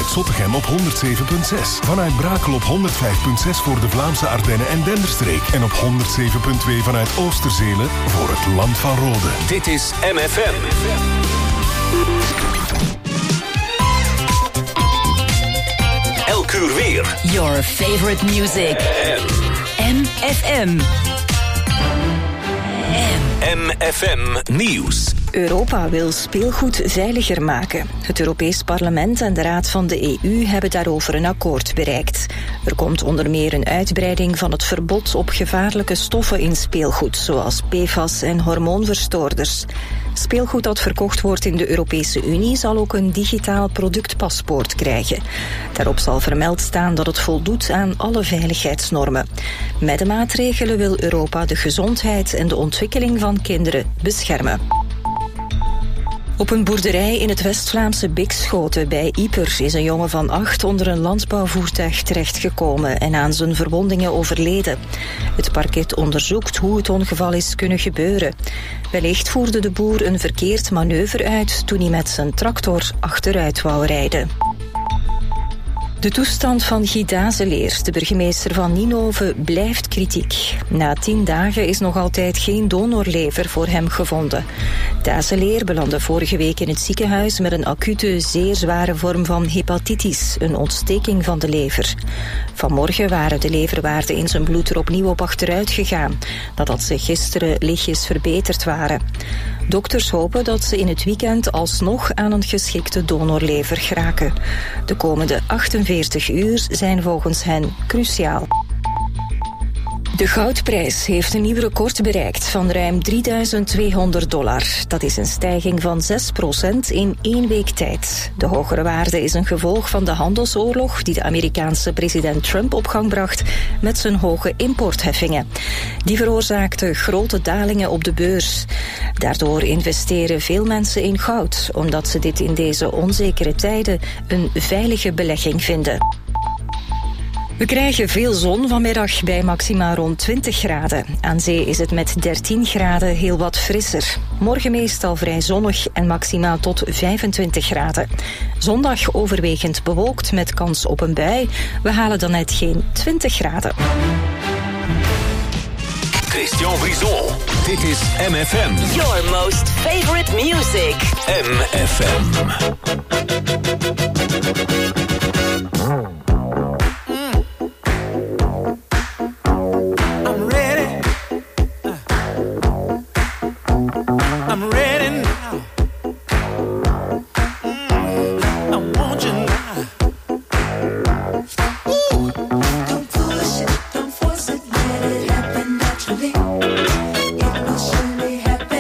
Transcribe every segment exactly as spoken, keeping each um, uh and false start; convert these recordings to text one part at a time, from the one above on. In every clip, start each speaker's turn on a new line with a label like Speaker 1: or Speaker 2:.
Speaker 1: Zottegem op honderd zeven komma zes. Vanuit Brakel op honderd vijf komma zes voor de Vlaamse Ardennen en Denderstreek. En op honderd zeven komma twee vanuit Oosterzelen voor het Land van Rode.
Speaker 2: Dit is M F M. Elk uur weer.
Speaker 3: Your favorite music. M F M.
Speaker 2: M F M Nieuws.
Speaker 4: Europa wil speelgoed veiliger maken. Het Europees Parlement en de Raad van de E U hebben daarover een akkoord bereikt. Er komt onder meer een uitbreiding van het verbod op gevaarlijke stoffen in speelgoed, zoals P F A S en hormoonverstoorders. Speelgoed dat verkocht wordt in de Europese Unie zal ook een digitaal productpaspoort krijgen. Daarop zal vermeld staan dat het voldoet aan alle veiligheidsnormen. Met de maatregelen wil Europa de gezondheid en de ontwikkeling van kinderen beschermen. Op een boerderij in het West-Vlaamse Bikschoten bij Ieper is een jongen van acht onder een landbouwvoertuig terechtgekomen en aan zijn verwondingen overleden. Het parket onderzoekt hoe het ongeval is kunnen gebeuren. Wellicht voerde de boer een verkeerd manoeuvre uit toen hij met zijn tractor achteruit wou rijden. De toestand van Guy Dazeleer, de burgemeester van Ninove, blijft kritiek. Na tien dagen is nog altijd geen donorlever voor hem gevonden. Dazeleer belandde vorige week in het ziekenhuis met een acute, zeer zware vorm van hepatitis, een ontsteking van de lever. Vanmorgen waren de leverwaarden in zijn bloed er opnieuw op achteruit gegaan, nadat ze gisteren lichtjes verbeterd waren. Dokters hopen dat ze in het weekend alsnog aan een geschikte donorlever geraken. De komende achtenveertig uur zijn volgens hen cruciaal. De goudprijs heeft een nieuw record bereikt van ruim drieduizend tweehonderd dollar. Dat is een stijging van zes procent in één week tijd. De hogere waarde is een gevolg van de handelsoorlog die de Amerikaanse president Trump op gang bracht met zijn hoge importheffingen. Die veroorzaakten grote dalingen op de beurs. Daardoor investeren veel mensen in goud, omdat ze dit in deze onzekere tijden een veilige belegging vinden. We krijgen veel zon vanmiddag bij maxima rond twintig graden. Aan zee is het met dertien graden heel wat frisser. Morgen meestal vrij zonnig en maxima tot vijfentwintig graden. Zondag overwegend bewolkt met kans op een bui. We halen dan net geen twintig graden.
Speaker 2: Christian Brison. Dit is M F M.
Speaker 3: Your most favorite music.
Speaker 2: M F M.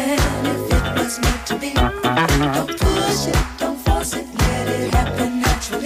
Speaker 5: Don't push it, don't force it, let it happen naturally.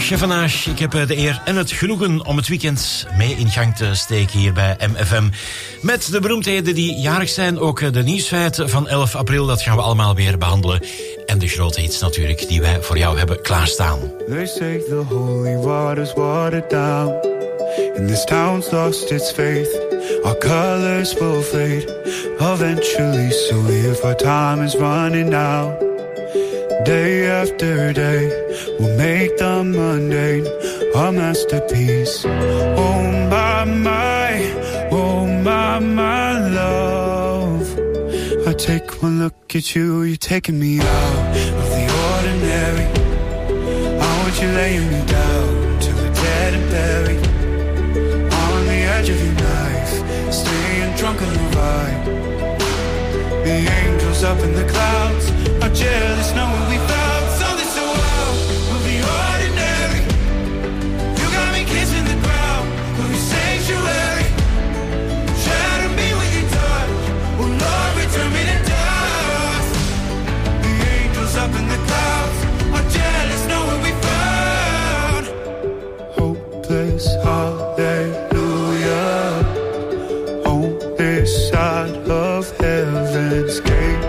Speaker 5: Goedemiddag vandaag. Ik heb de eer en het genoegen om het weekend mee in gang te steken hier bij M F M. Met de beroemdheden die jarig zijn, ook de nieuwsfeiten van elf april, dat gaan we allemaal weer behandelen. En de grote hits natuurlijk die wij voor jou hebben klaarstaan.
Speaker 6: They say the holy water's watered down, and this town's lost its faith. Our colors will fade eventually, so if our time is running out, day after day, we'll make the mundane our masterpiece. Oh my, my, oh my, my love. I take one look at you, you're taking me out of the ordinary. I want you laying me down till we're dead and buried. On the edge of your knife, staying drunk on the ride. The angels up in the clouds are jealous knowing we found something so wild of the ordinary. You got me kissing the ground of your sanctuary. Shatter me with your touch, oh Lord, return me to dust. The angels up in the clouds are jealous knowing we found hopeless hallelujah on this side of heaven's gate.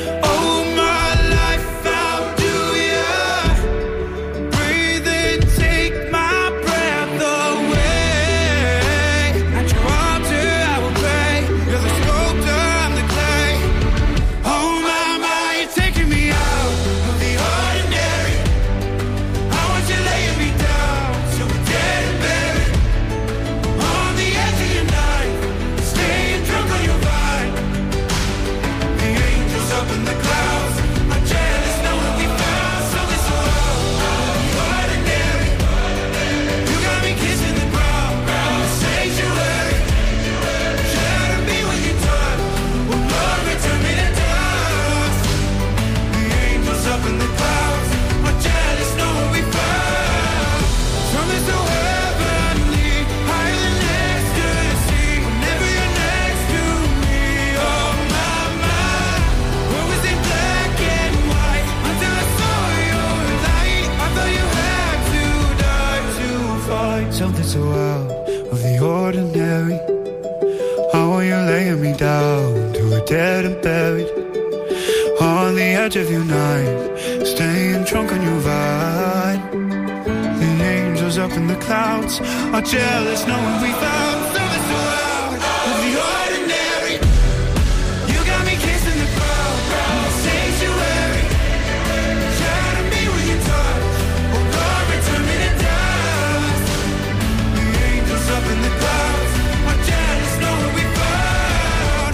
Speaker 6: Something so out of the ordinary. How are you laying me down to a dead and buried? On the edge of your night, staying drunk on your vine. The angels up in the clouds are jealous knowing we found something so out of the ordinary. You got me kissing the ground in the sanctuary. Shatter me with your touch, oh Lord, return me to dust. The angels up in the clouds are jealous knowing we found.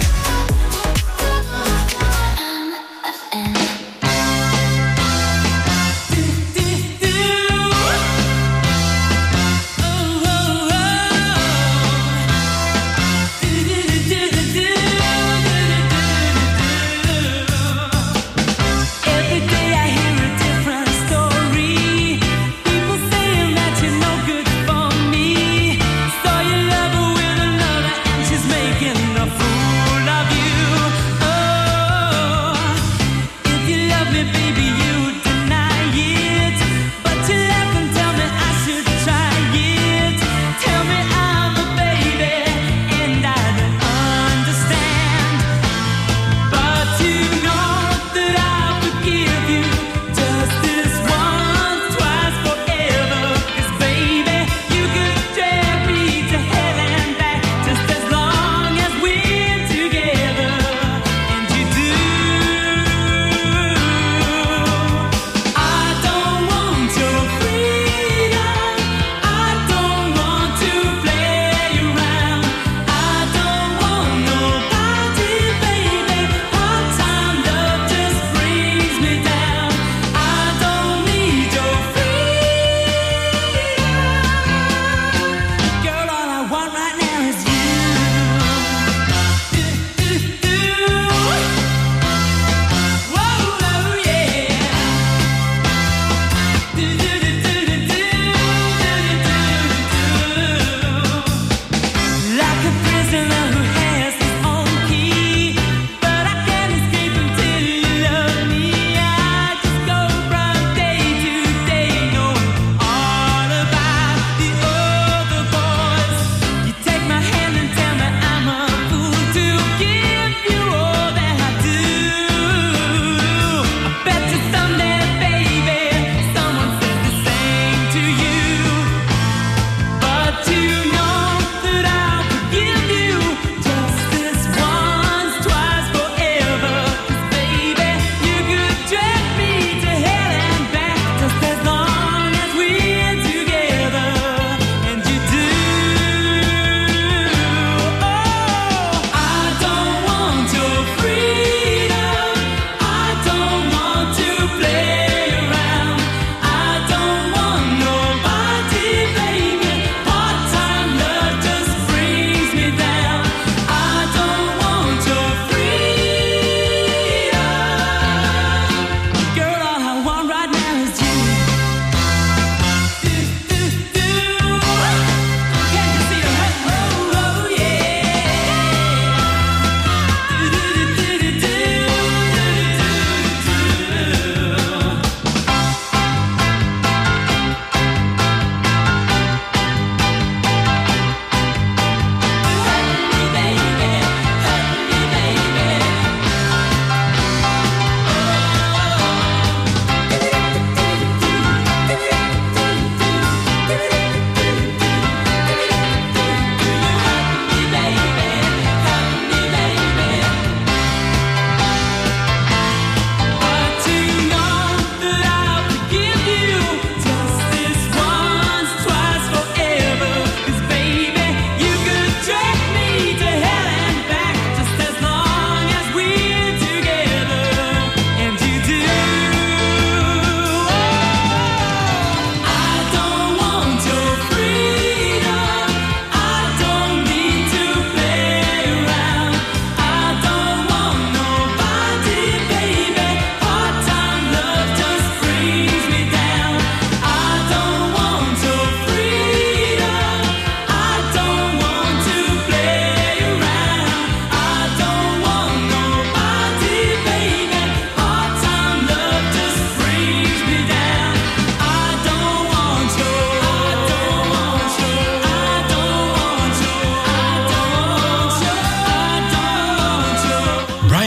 Speaker 7: Oh, oh, oh.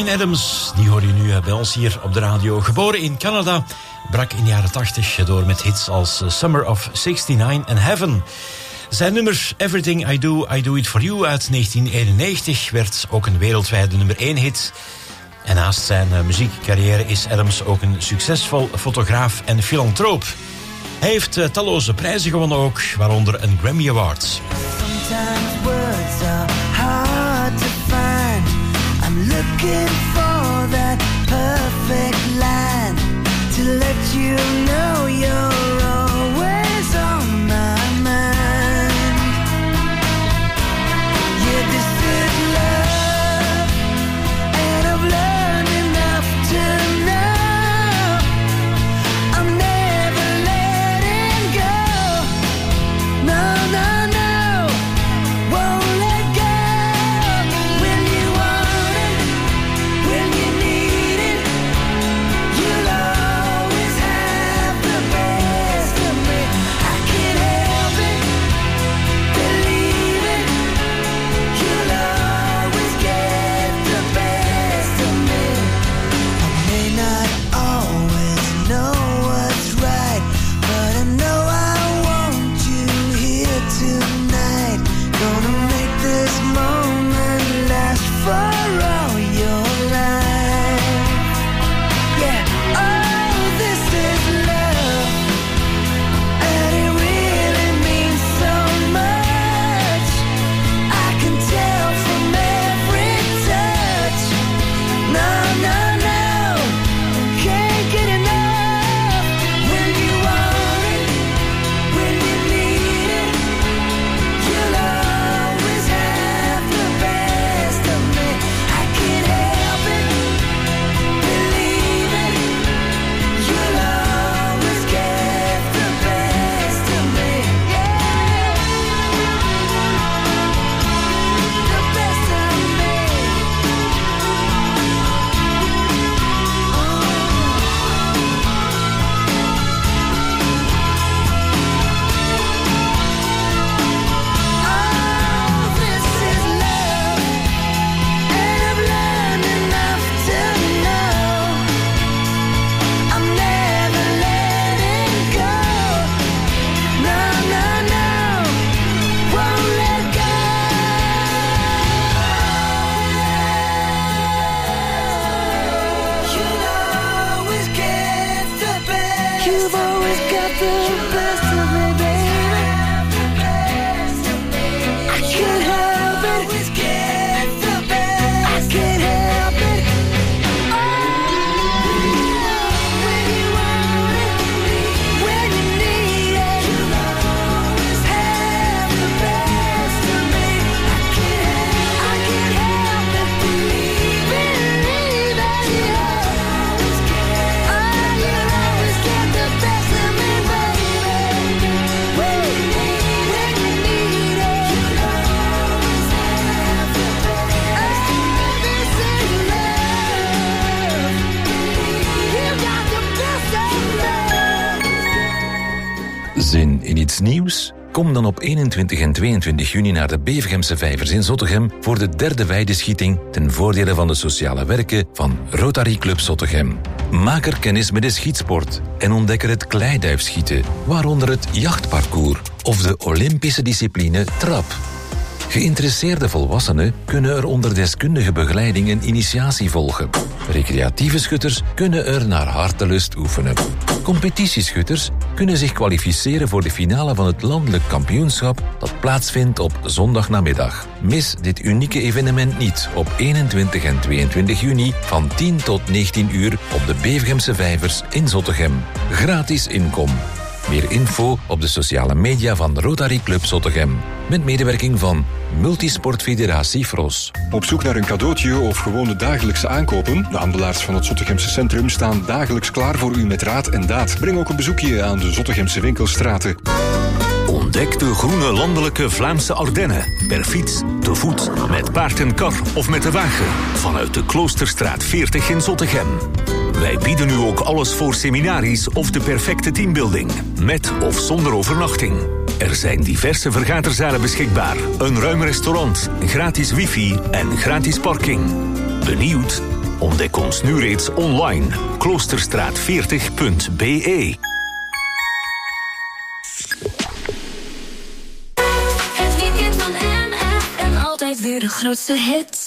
Speaker 5: Bryan Adams, die hoor je nu bij ons hier op de radio. Geboren in Canada, brak in de jaren tachtig door met hits als Summer of zesennegentig en Heaven. Zijn nummer Everything I Do, I Do It For You uit negentien eenennegentig werd ook een wereldwijde nummer één hit. En naast zijn muziekcarrière is Adams ook een succesvol fotograaf en filantroop. Hij heeft uh, talloze prijzen gewonnen ook, waaronder een Grammy Award.
Speaker 7: Sometimes words are hard to find. I'm looking for that perfect line to let you know you're always on my mind. Yeah, this is love, and I've learned enough to know I'm never letting go. No, no, no, won't let go. When you want it, when you need it, you'll always have the best of me. I can't help it, believe it, you'll always get the best of me. I may not always know what's right, but I know I want you here tonight. Gonna make this moment last for all your life. Yeah, oh, this is love, and it really means so much. I can tell from every touch. No, no, no, can't get enough. When you want it, when you need it, you'll always have the best of me. I can't help it, believe it, you'll always get the best of me. Yeah, the best of me. Oh, this is love, and I've learned enough to know I'm never letting go. No, no, no, won't let go. You'll always get the best. You've always got the best of me, baby. I can't help it. Always get the best. I can't help it. Oh, when you want it, when you need it, you'll always have the best of me. I can't, I can't help it, believe it, believe it. You'll always get, oh, you'll always get the best of me, baby. When you need, when you need it, you'll always have the best. Oh, this is love. You got the best of me.
Speaker 8: Zin in iets nieuws? Kom dan op eenentwintig en tweeëntwintig juni naar de Bevergemse Vijvers in Zottegem voor de derde weideschieting ten voordele van de sociale werken van Rotary Club Zottegem. Maak er kennis met de schietsport en ontdek er het kleiduifschieten, waaronder het jachtparcours of de Olympische discipline trap. Geïnteresseerde volwassenen kunnen er onder deskundige begeleiding een initiatie volgen. Recreatieve schutters kunnen er naar hartelust oefenen. Competitieschutters kunnen zich kwalificeren voor de finale van het landelijk kampioenschap dat plaatsvindt op zondagnamiddag. Mis dit unieke evenement niet op eenentwintig en tweeëntwintig juni van tien tot negentien uur op de Bevergemse Vijvers in Zottegem. Gratis inkom. Meer info op de sociale media van Rotary Club Zottegem. Met medewerking van Multisport Federatie Fros.
Speaker 9: Op zoek naar een cadeautje of gewone dagelijkse aankopen? De handelaars van het Zottegemse centrum staan dagelijks klaar voor u met raad en daad. Breng ook een bezoekje aan de Zottegemse winkelstraten.
Speaker 2: Ontdek de groene landelijke Vlaamse Ardennen. Per fiets, te voet, met paard en kar of met de wagen. Vanuit de Kloosterstraat veertig in Zottegem. Wij bieden u ook alles voor seminaries of de perfecte teambuilding. Met of zonder overnachting. Er zijn diverse vergaderzalen beschikbaar. Een ruim restaurant, gratis wifi en gratis parking. Benieuwd? Ontdek ons nu reeds online. kloosterstraat veertig punt b e.
Speaker 7: Het weekend van M F M, altijd weer de grootste hits.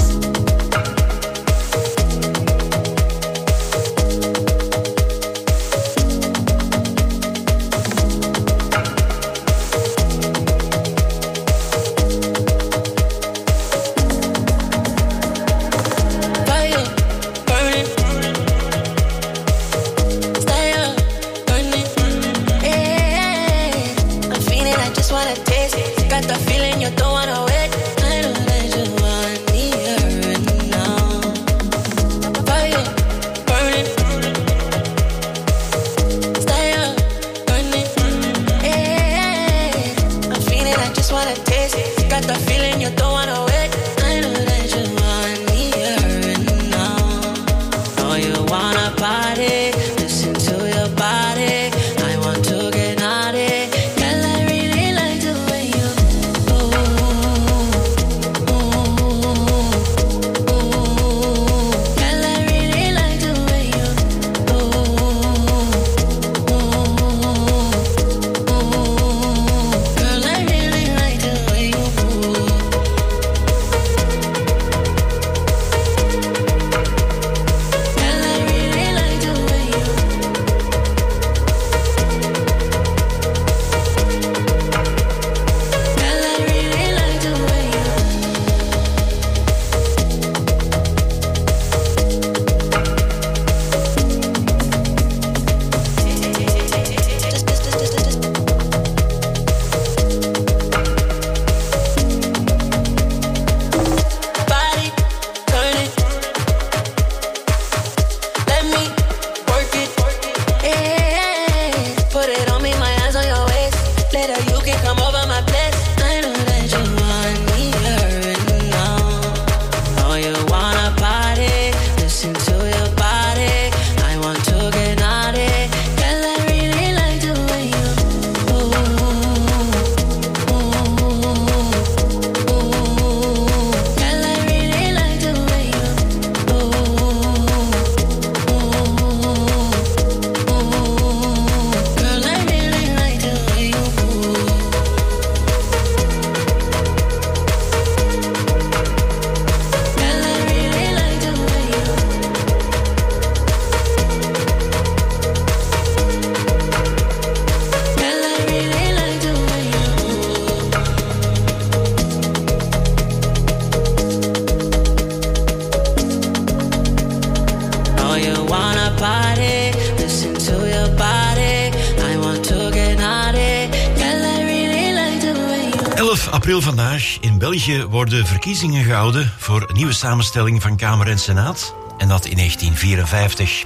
Speaker 5: elf april vandaag in België worden verkiezingen gehouden voor een nieuwe samenstelling van Kamer en Senaat. En dat in negentien vierenvijftig.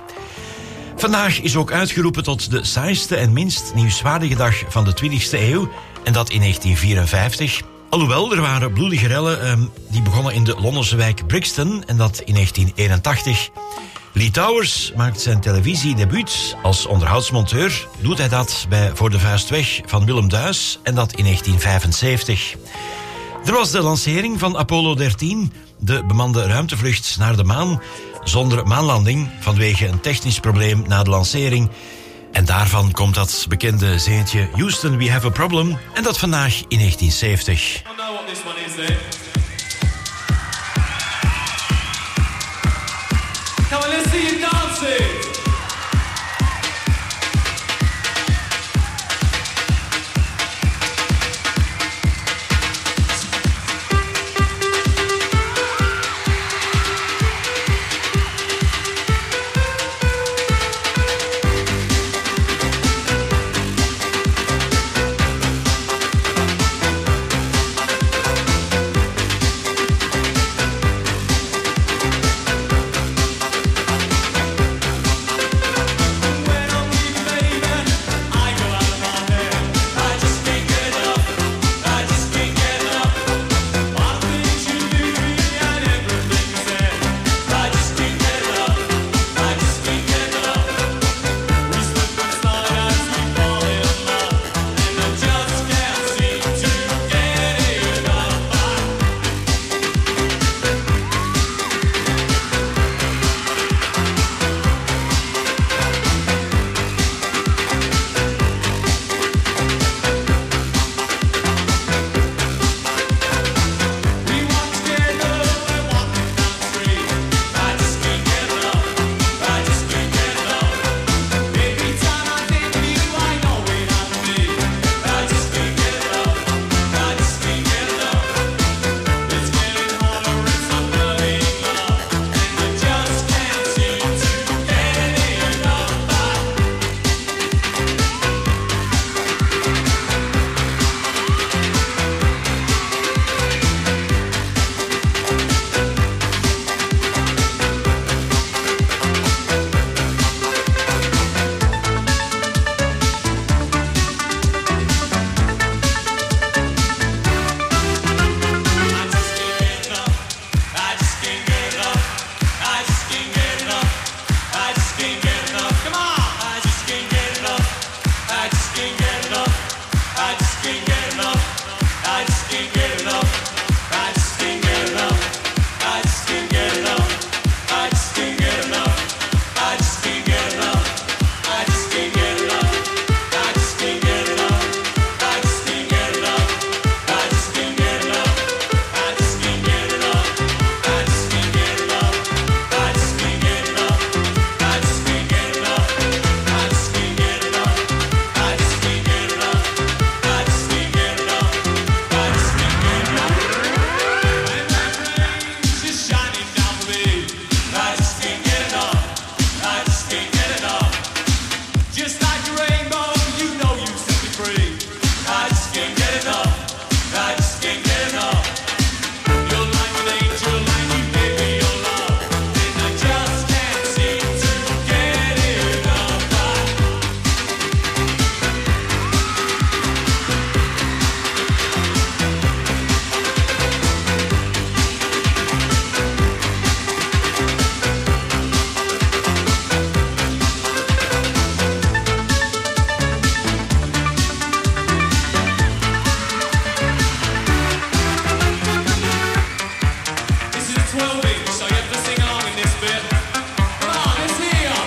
Speaker 5: Vandaag is ook uitgeroepen tot de saaiste en minst nieuwswaardige dag van de twintigste eeuw. En dat in negentien vierenvijftig. Alhoewel, er waren bloedige rellen eh, die begonnen in de Londense wijk Brixton. En dat in negentien eenentachtig. Lee Towers maakt zijn televisiedebuut als onderhoudsmonteur. Doet hij dat bij Voor de Vuist Weg van Willem Duis. En dat in negentien vijfenzeventig. Er was de lancering van Apollo dertien, de bemande ruimtevlucht naar de maan, zonder maanlanding vanwege een technisch probleem na de lancering. En daarvan komt dat bekende zinnetje Houston, we have a problem. En dat vandaag in negentien zeventig.
Speaker 10: Come on, let's see you dancing. twelve inch, so you have to sing along in this bit. Come on, let's hear ya.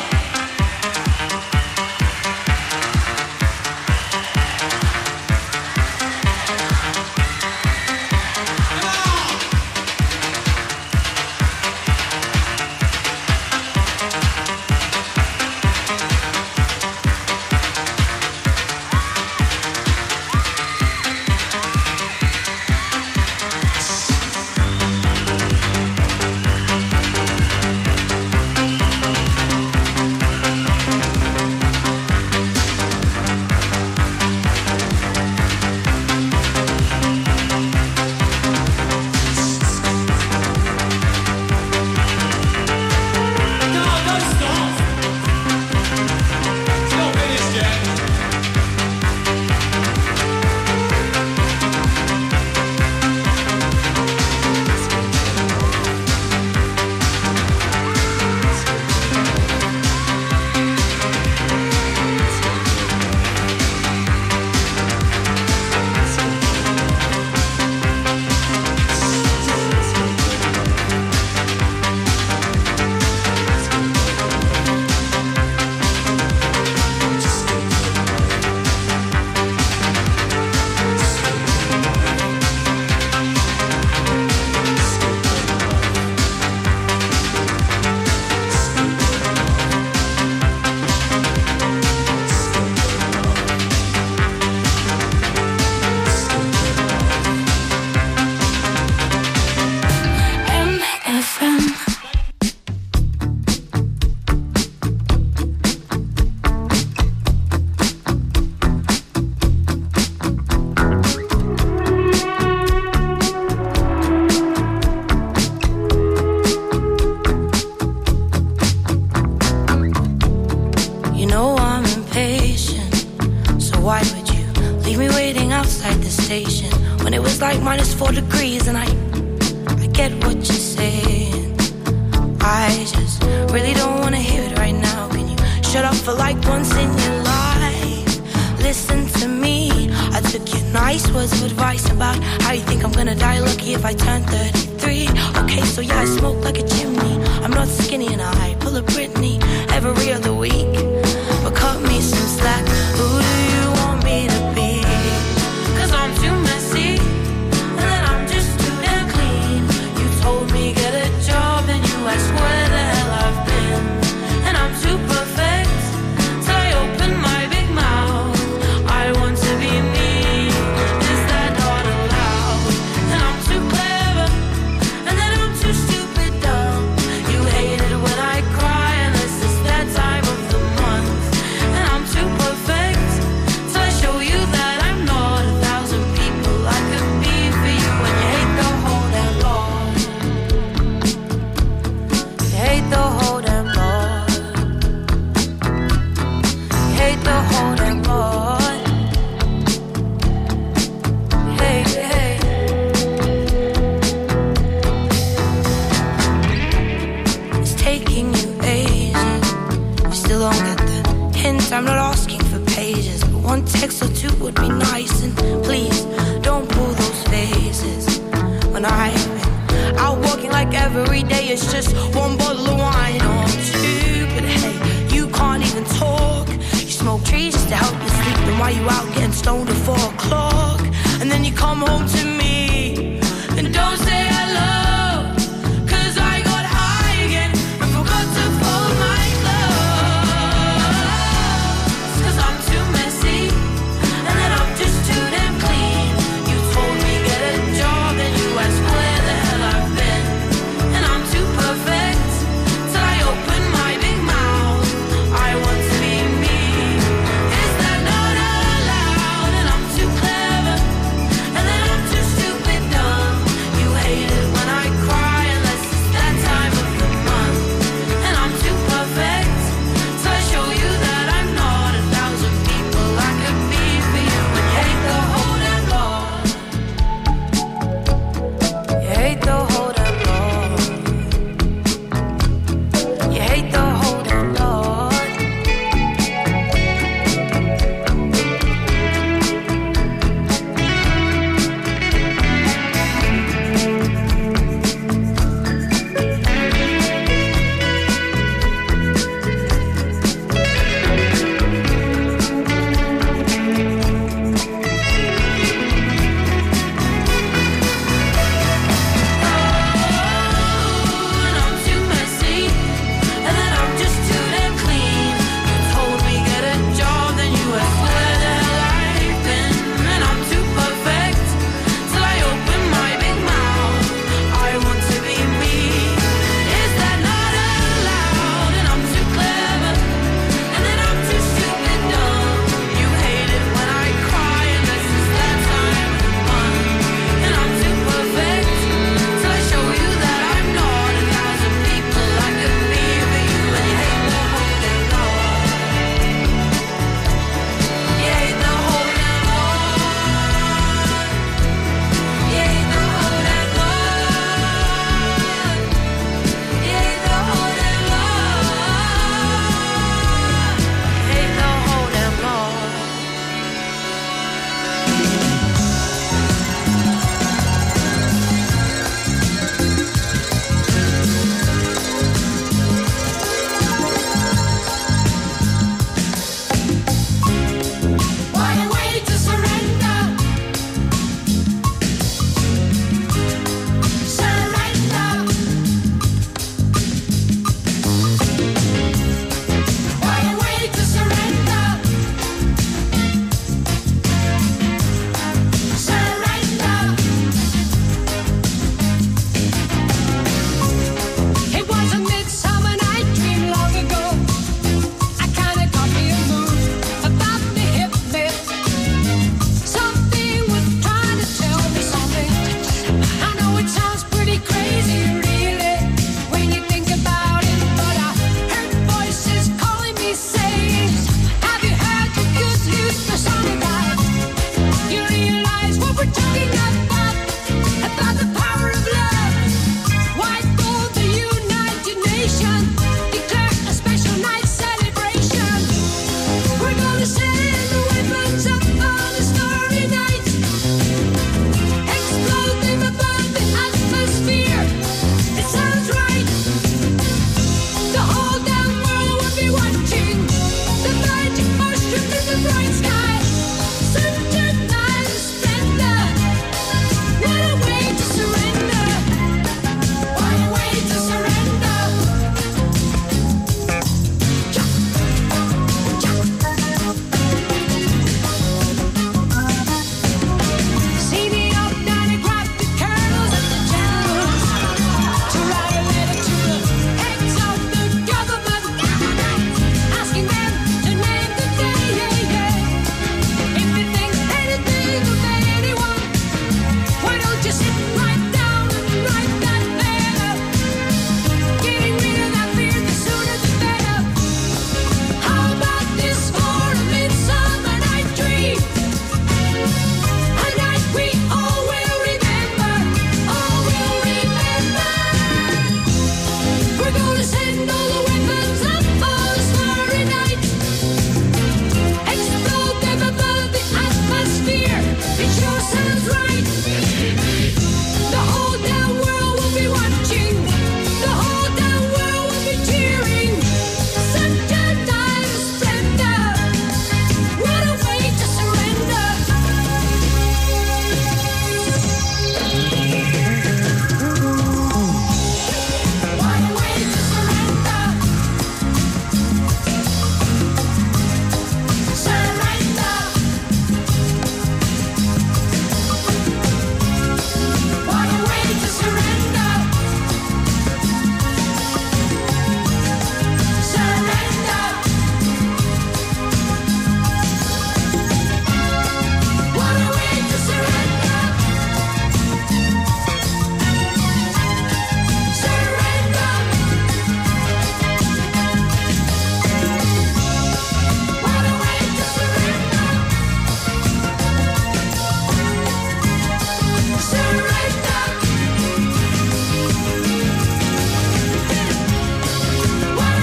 Speaker 7: Is that not allowed? And I'm too clever, and then I'm too stupid.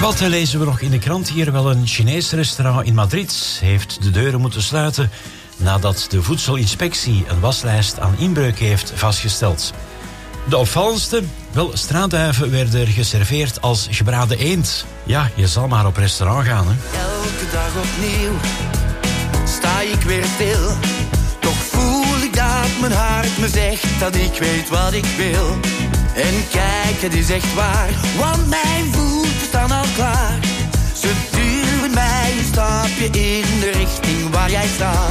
Speaker 5: Wat lezen we nog in de krant hier? Wel, een Chinees restaurant in Madrid heeft de deuren moeten sluiten nadat de voedselinspectie een waslijst aan inbreuk heeft vastgesteld. De opvallendste? Wel, straatduiven werden er geserveerd als gebraden eend. Ja, je zal maar op restaurant gaan, hè.
Speaker 11: Elke dag opnieuw sta ik weer stil. Toch voel ik dat mijn hart me zegt dat ik weet wat ik wil. En kijk, het is echt waar, want mijn voeten staan al klaar. Ze duwen mij een stapje in de richting waar jij staat.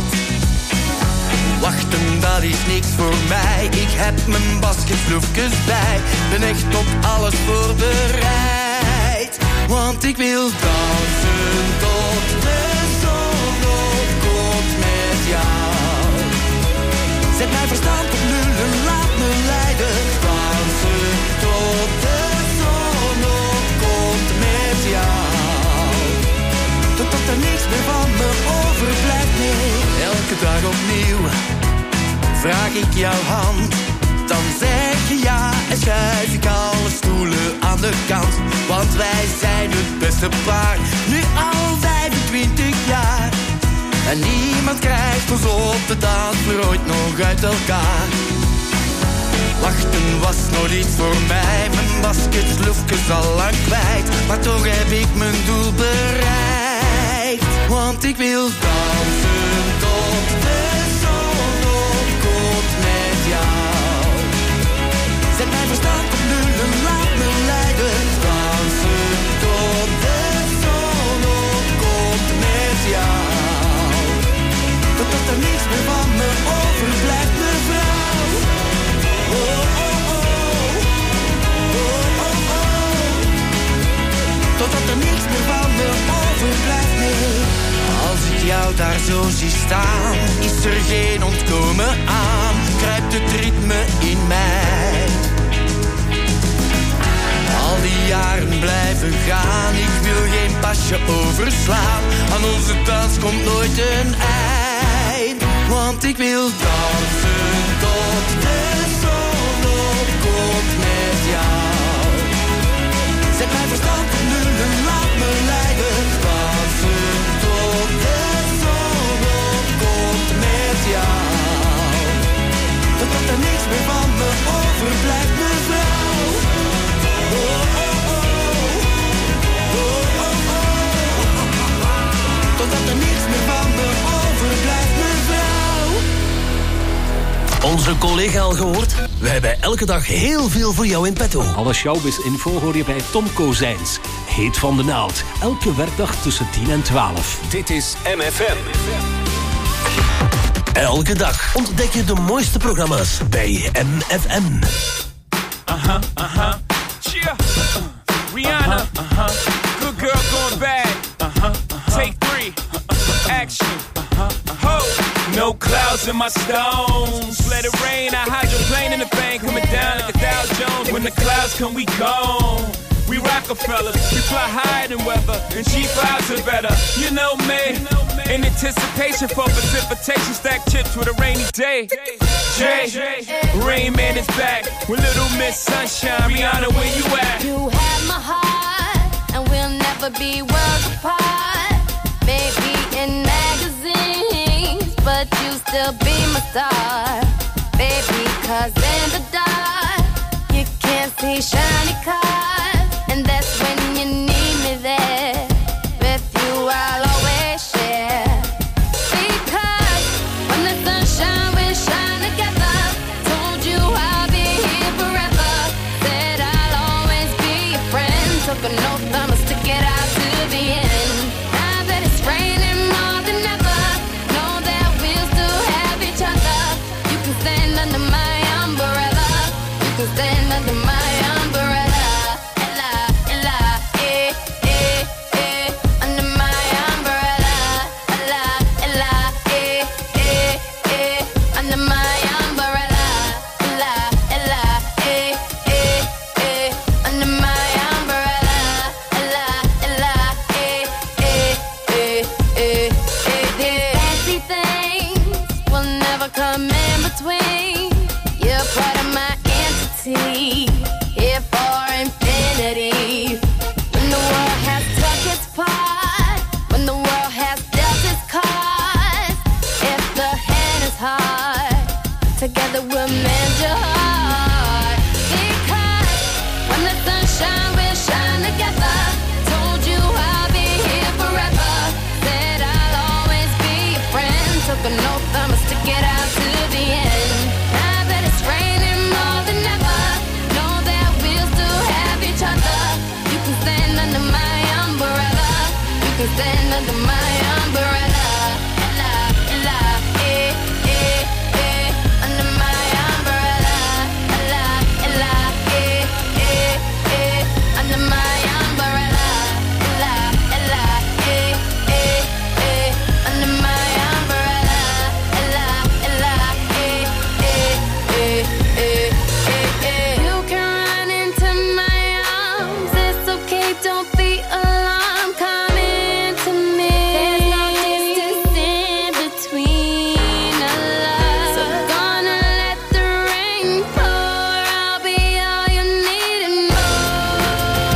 Speaker 11: Wachten, dat is niks voor mij. Ik heb mijn basketbloefjes bij. Ben echt op alles voorbereid. Want ik wil dansen tot de zon opkomt met jou. Zet mijn verstand op nul en laat me leiden. Dansen tot de zon opkomt met jou. Totdat er niks meer van me overblijft, nee. Elke dag opnieuw vraag ik jouw hand. Dan zeg je ja en schuif ik alle stoelen aan de kant. Want wij zijn het beste paar, nu al vijfentwintig jaar. En niemand krijgt ons op de dansvloer ooit nog uit elkaar. Wachten was nog niet voor mij, mijn basketsloefjes al lang kwijt. Maar toch heb ik mijn doel bereikt. Want ik wil dansen tot de zon opkomt met jou. Zet mijn verstand op nul en laat me leiden. Dansen tot de zon opkomt met jou. Totdat er niks meer van me overblijft, mevrouw. Oh, oh, oh. Oh, oh, oh. Totdat er niks meer van me overblijft, nee. Als ik jou daar zo zie staan, is er geen ontkomen aan. Kruipt het ritme in mij. Al die jaren blijven gaan, ik wil geen pasje overslaan. Aan onze dans komt nooit een eind. Want ik wil dansen tot de zon opkomt met jou. Zet mijn verstand op nul en laat me leiden. Dansen tot de zon opkomt met jou. Totdat er niks meer van me overblijft, mevrouw. Oh, oh, oh. Oh, oh, oh. Totdat er niks meer van me overblijft, mevrouw.
Speaker 12: Onze collega al gehoord? We hebben elke dag heel veel voor jou in petto.
Speaker 13: Alle showbiz-info hoor je bij Tom Kozijns. Heet van de naald. Elke werkdag tussen tien en twaalf.
Speaker 2: Dit is M F M.
Speaker 12: Elke dag ontdek je de mooiste programma's bij M F M.
Speaker 10: Uh-huh, uh-huh. Cheer. Uh, Rihanna. Uh-huh. Good girl going bad. Uh-huh, uh-huh. Take three. Uh-huh. Action. Uh-huh, uh-huh. Ho. No clouds in my stones. Let it rain. I hydroplane in the bank. Coming down like a Dow Jones. When the clouds come, we gone. We Rockefellers, we fly higher than weather, and G fives are better. You know me, in anticipation for precipitation, stack chips with a rainy day. Jay, Rain Man is back with Little Miss Sunshine. Rihanna, where you at?
Speaker 14: You have my heart, and we'll never be worlds apart. Maybe in magazines, but you still be my star. Baby, 'cause in the dark, you can't see shiny cars. And that's when you need me there. With you I'll always share. Because when the sunshine we shine together. Told you I'll be here forever. Said I'll always be your friend. Took an oath, I'ma stick it out to the end. Now that it's raining more than ever, know that we'll still have each other. You can stand under my umbrella. You can stand under my umbrella. sunshine, we'll shine together. Told you I'll be here forever. Said I'll always be your friend. Took an oath, I'ma stick it out to the end. Now that it's raining more than ever, know that we'll still have each other. You can stand under my umbrella. You can stand under my umbrella. Ella, Ella, eh, eh, eh. Under my umbrella. Ella, Ella, eh, eh, eh. Under my umbrella. Ella, Ella, eh, eh, eh. Under my umbrella. Ella, Ella, eh, eh, eh, eh, eh, eh. You can run into my arms. It's okay, don't be alarmed. Come into me. There's no distance in between us. So gonna let the rain pour. I'll be all you need and more.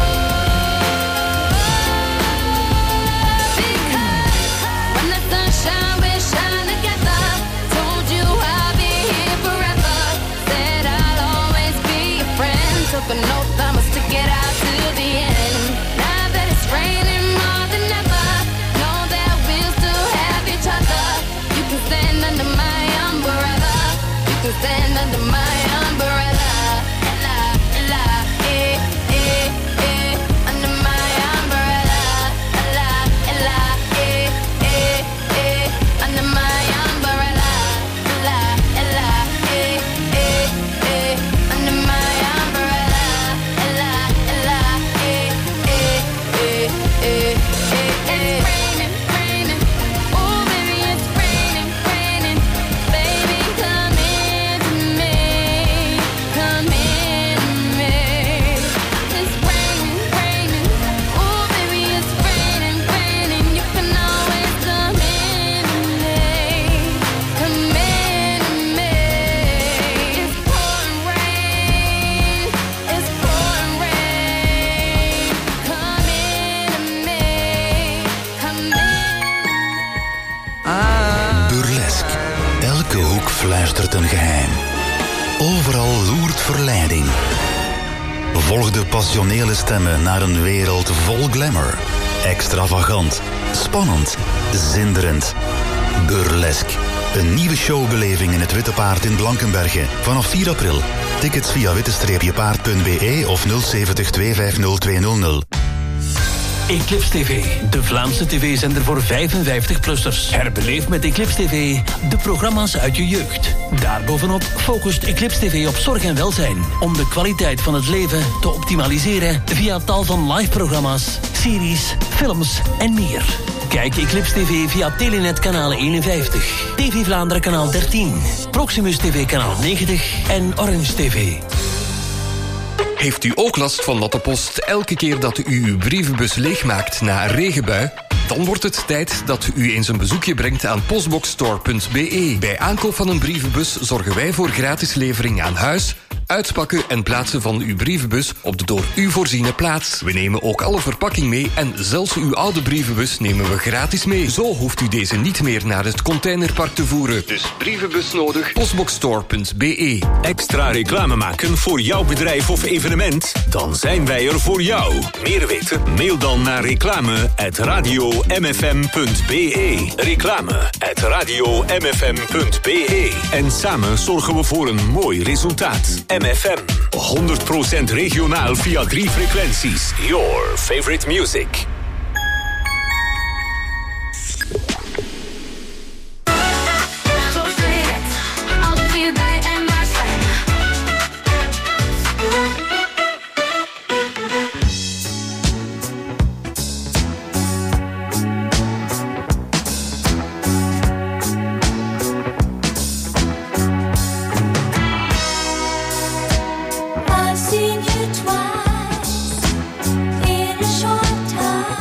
Speaker 14: Because when the sunshine, we'll shine together. Told you I'll be here forever. Said I'll always be your friend. Took an oath, I'ma stick it out to the end. Now that it's raining more than ever, know that we'll still have each other. You can stand under my umbrella. You can stand under my umbrella. Ella, Ella, eh, eh, eh. Under my umbrella. Ella, Ella, eh, eh, eh. Under my umbrella. Ella, Ella, eh, eh, eh. Under my umbrella. Ella, Ella, eh, eh, eh, eh, eh, eh. It's raining, raining. Oh, baby, it's raining, raining. Baby, come into me. Come into me. It's raining, raining. Oh, baby, it's raining, raining. You can always come into me. Come into me. It's pouring rain. It's pouring rain. Come into me. Come in.
Speaker 15: Burlesque. Elke hoek fluistert een geheim. Overal loert verleiding. Volg de passionele stemmen naar een wereld vol glamour. Extravagant, spannend, zinderend. Burlesque. Een nieuwe showbeleving in het Witte Paard in Blankenberge. Vanaf vier april. Tickets via witte-paard punt b e of nul zeventig twee vijf nul twee nul nul.
Speaker 13: Eclipse T V, de Vlaamse tv-zender voor vijfenvijftig-plussers. Herbeleef met Eclipse T V de programma's uit je jeugd. Daarbovenop focust Eclipse T V op zorg en welzijn, om de kwaliteit van het leven te optimaliseren via tal van live-programma's, series, films en meer. Kijk Eclipse T V via Telenet kanaal eenenvijftig, T V Vlaanderen kanaal dertien, Proximus T V kanaal negentig en Orange T V.
Speaker 16: Heeft u ook last van natte post elke keer dat u uw brievenbus leegmaakt na een regenbui? Dan wordt het tijd dat u eens een bezoekje brengt aan postboxstore punt b e. Bij aankoop van een brievenbus zorgen wij voor gratis levering aan huis, uitpakken en plaatsen van uw brievenbus op de door u voorziene plaats. We nemen ook alle verpakking mee en zelfs uw oude brievenbus nemen we gratis mee. Zo hoeft u deze niet meer naar het containerpark te voeren. Dus brievenbus nodig, postboxstore punt b e.
Speaker 2: Extra reclame maken voor jouw bedrijf of evenement? Dan zijn wij er voor jou. Meer weten? Mail dan naar reclame at radio m f m punt b e. Reclame at radio m f m punt b e. En samen zorgen we voor een mooi resultaat. M F M. honderd procent regionaal via drie frequenties. Your favorite music.
Speaker 7: I've seen you twice in a short time.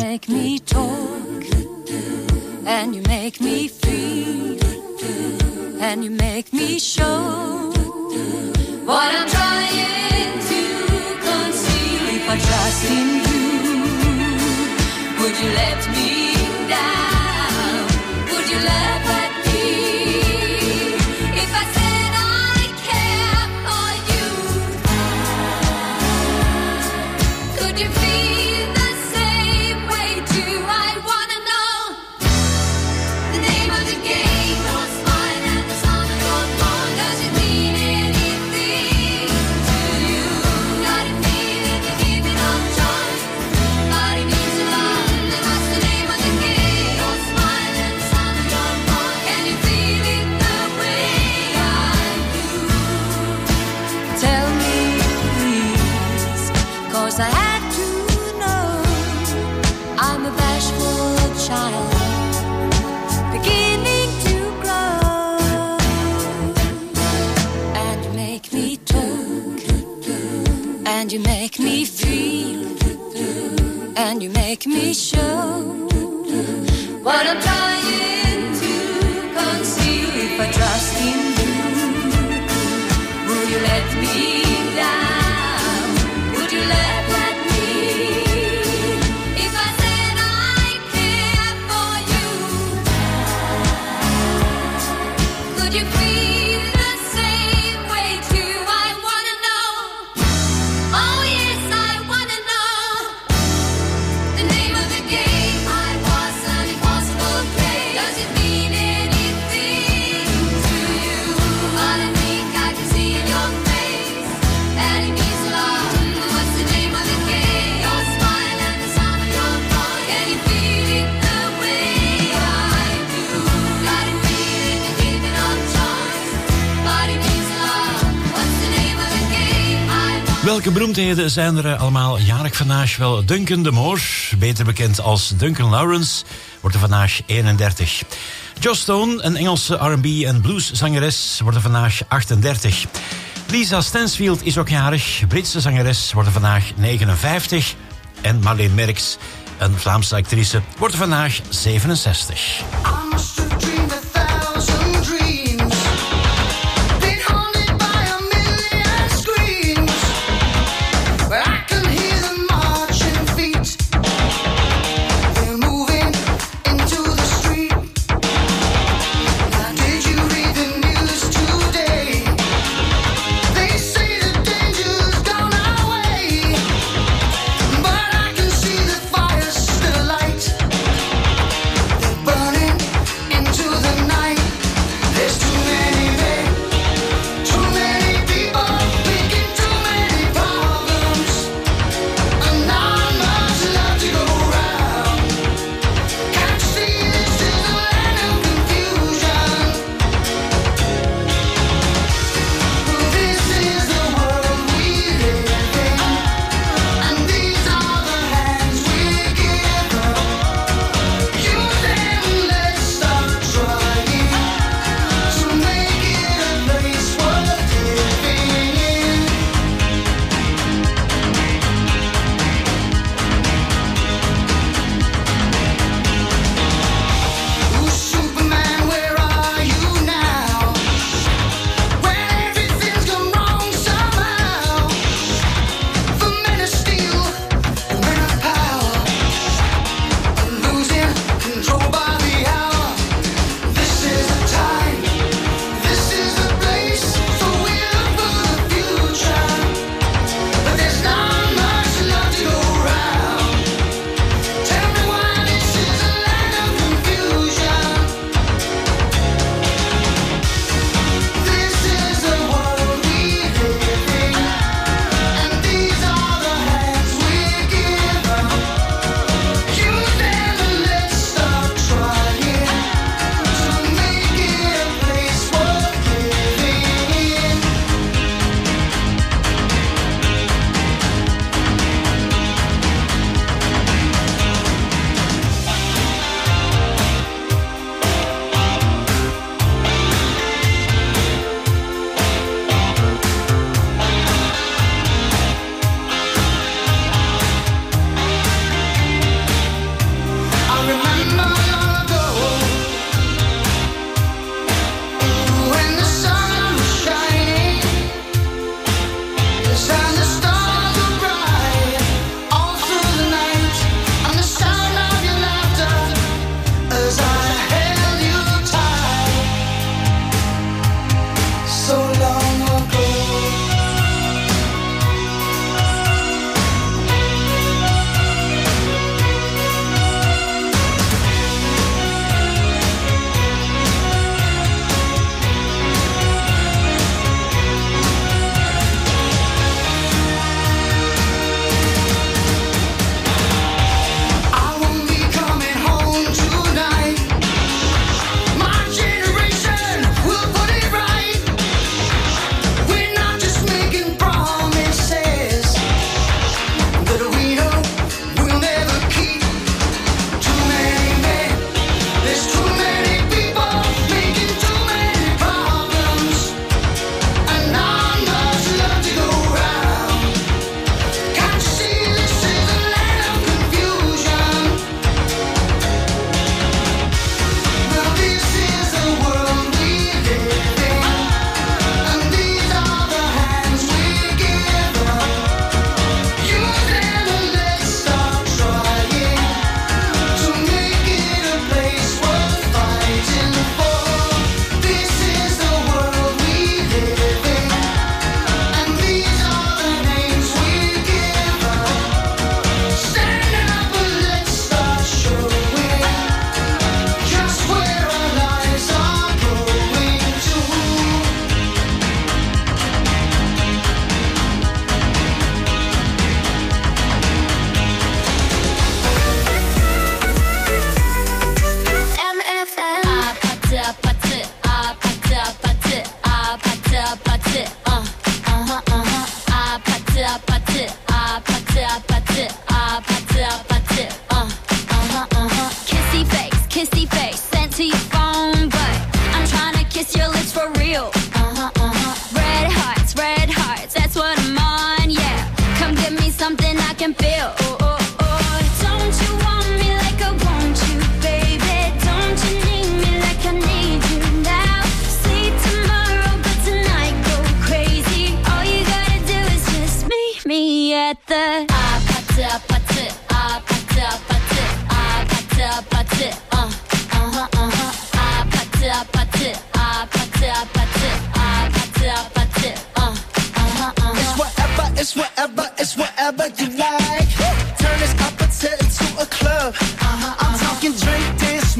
Speaker 17: make me talk, and you make me feel, and you make me show what I'm trying to conceal. If I trust in you, would you let me down? Would you let that be? If I said I care for you, could you feel the same way too? I wanna know the name of the game. Your smile and the sound of your phone. Does it mean anything to you? Got a feeling you're giving up choice. Body means a lot. Then what's the name of the game? Your smile and the sound of your phone. Can you feel it the way I do? Tell me please, 'cause I had to know. I'm a bashful child, beginning to grow, and you make me talk, and you make me feel, and you make me show what I'm trying to conceal. If I trust in you, will you let me down? Would you let that be? If I said I care for you, could you feel the same way too? I wanna know. Oh yes, I wanna know the name of the game. I was an impossible play. Does it mean anything to you? But I think I can see in your face that it means a lot. What's the name of the game? Your smile and the sound of your voice. Can you feel it the way I do? Got a feeling you're giving up choice. But it means a lot. What's the name of the game? I want.
Speaker 5: Welke beroemdheden zijn er eh, allemaal jarig vandaag? Wel, Duncan de Moor, beter bekend als Duncan Lawrence, wordt er vandaag eenendertig. Joss Stone, een Engelse R en B en blueszangeres, wordt er vandaag achtendertig. Lisa Stansfield is ook jarig, Britse zangeres, wordt er vandaag negenenvijftig. En Marleen Merks, een Vlaamse actrice, wordt er vandaag zevenenzestig.
Speaker 7: Burning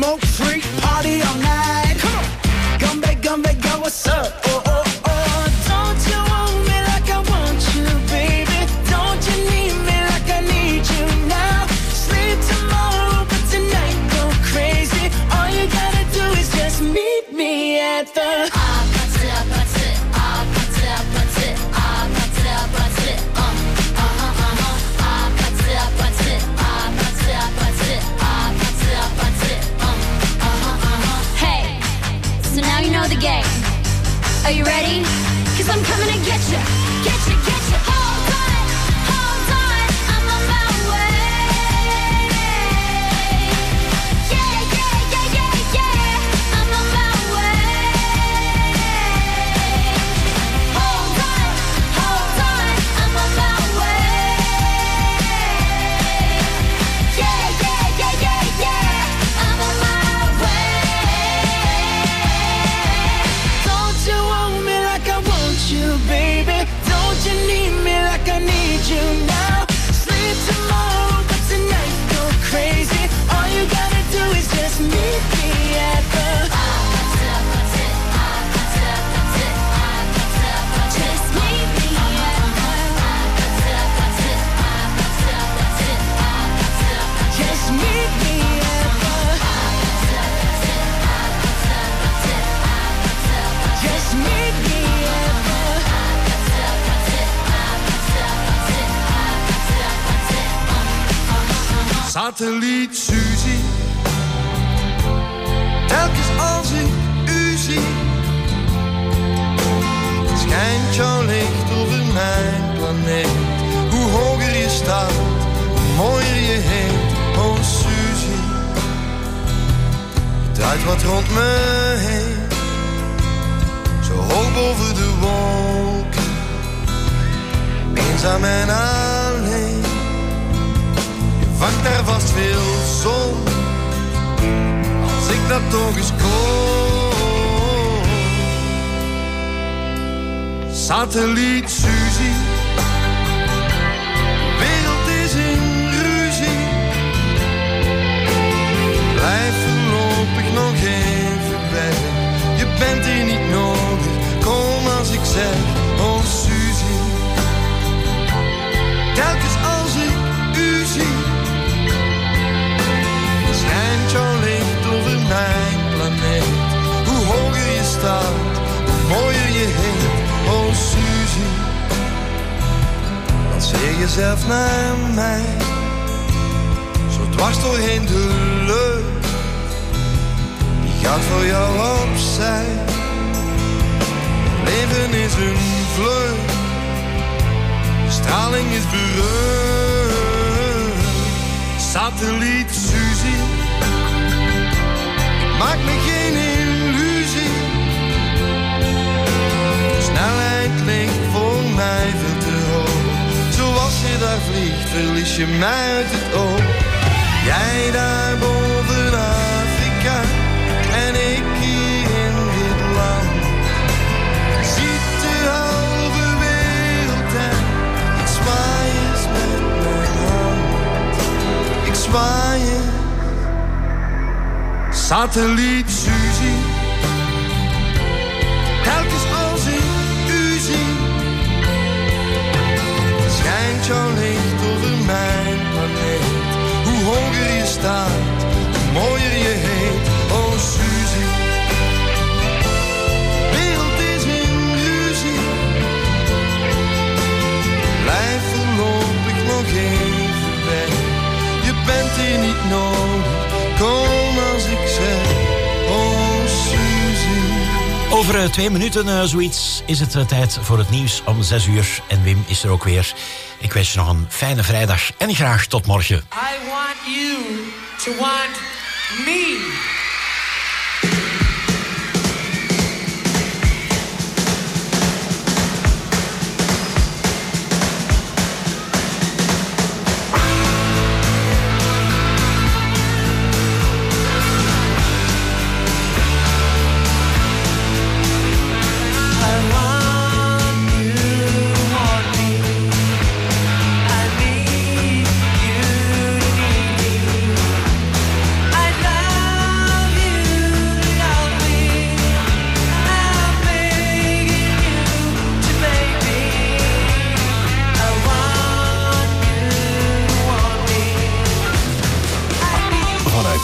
Speaker 7: smoke free, party all night. Come on, come back, come back, girl, what's up? Oh, oh, oh, don't you want me like I want you, baby? Don't you need me like I need you now? Sleep tomorrow, but tonight go crazy. All you gotta do is just meet me at the
Speaker 14: the game. Are you ready? Cause I'm coming to get you, get you, get you. Hold on, hold on, I'm on my way. Yeah, yeah, yeah, yeah, yeah, I'm on my way. Hold on, hold on, I'm on my way. Yeah, yeah, yeah, yeah, yeah, I'm on my way. You, baby, don't you need me like I need you now? Sleep tomorrow, but tonight go crazy. All you gotta do is just meet me at the just meet me at the just meet me at the just meet me.
Speaker 18: Satelliet Suzy, telkens als ik u zie, schijnt jouw licht over mijn planeet. Hoe hoger je staat, hoe mooier je heet. Oh Suzy, het draait wat rond me heen, zo hoog boven de wolken, eenzaam en alleen. Vangt daar vast veel zon, als ik dat toch eens kon. Satelliet Suzy, de wereld is in ruzie. Blijf voorlopig nog even weg, je bent hier niet nodig, kom als ik zeg. Oh Suzy, telkens als ik u zie, schijnt jouw licht over mijn planeet. Hoe hoger je staat, hoe mooier je heet. Oh Suzy, lanceer jezelf naar mij, zo dwars doorheen de lucht. Die gaat voor jou opzij. Leven is een vlucht, de straling is berucht. Satelliet Suzy, maak me geen illusie. De snelheid ligt voor mij veel te hoog. Zoals je daar vliegt, verlies je mij uit het oog. Jij daar boven Afrika en ik hier in dit land. Ziet de halve wereld en ik zwaai eens met mijn hand. Ik zwaai eens. Satelliet Suzy, telkens als ik u zie, schijnt jouw licht over mijn planeet. Hoe hoger je staat, hoe mooier je heet. Oh Suzy, de wereld is in ruzie. Blijf voorlopig nog even weg, je bent hier niet nodig. Kom als ik zeg, oh Suzy.
Speaker 5: Over uh, twee minuten uh, zoiets is het uh, tijd voor het nieuws om zes uur. En Wim is er ook weer. Ik wens je nog een fijne vrijdag en graag tot morgen.
Speaker 19: I want you to want me.